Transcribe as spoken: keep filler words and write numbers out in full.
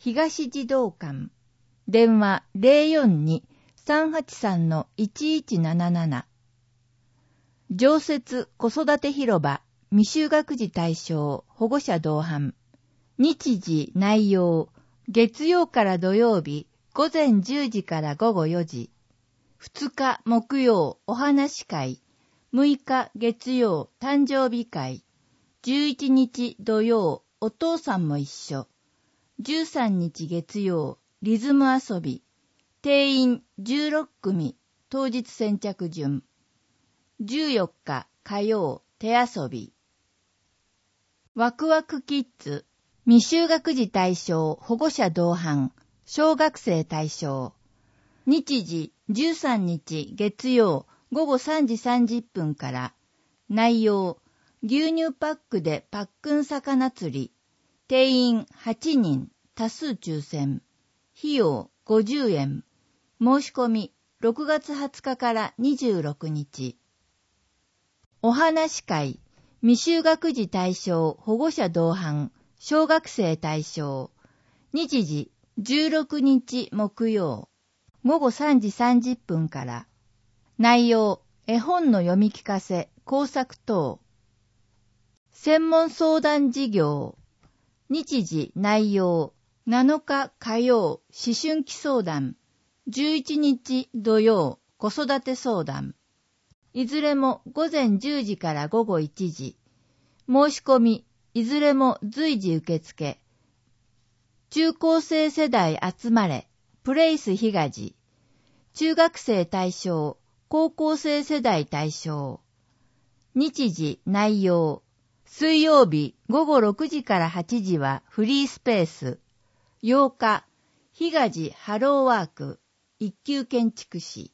東児童館。電話 ゼロよんに さんはちさん いちいちなななな。常設子育て広場未就学児対象保護者同伴。日時内容、月曜から土曜日午前じゅうじから午後よじ。ふつか木曜お話会。むいか月曜誕生日会。じゅういちにち土曜お父さんも一緒。じゅうさんにち月曜リズム遊び。定員じゅうろっくみ、当日先着順。じゅうよっか火曜手遊び。ワクワクキッズ、未就学児対象保護者同伴、小学生対象。日時じゅうさんにち月曜ごごさんじさんじゅっぷんから。内容、牛乳パックでパックン魚釣り。定員はちにん、多数抽選。費用ごじゅうえん。申し込みろくがつはつかからにじゅうろくにち。お話会、未就学児対象保護者同伴、小学生対象。日時じゅうろくにち木曜、ごごさんじさんじゅっぷんから。内容、絵本の読み聞かせ、工作等。専門相談事業。日時内容、なのか火曜、思春期相談。じゅういちにち土曜、子育て相談。いずれも午前じゅうじから午後いちじ。申し込み、いずれも随時受付。中高生世代集まれ、プレイス東。中学生対象、高校生世代対象。日時内容、水曜日ごごろくじからはちじはフリースペース。ようか、東ハローワーク、一級建築士。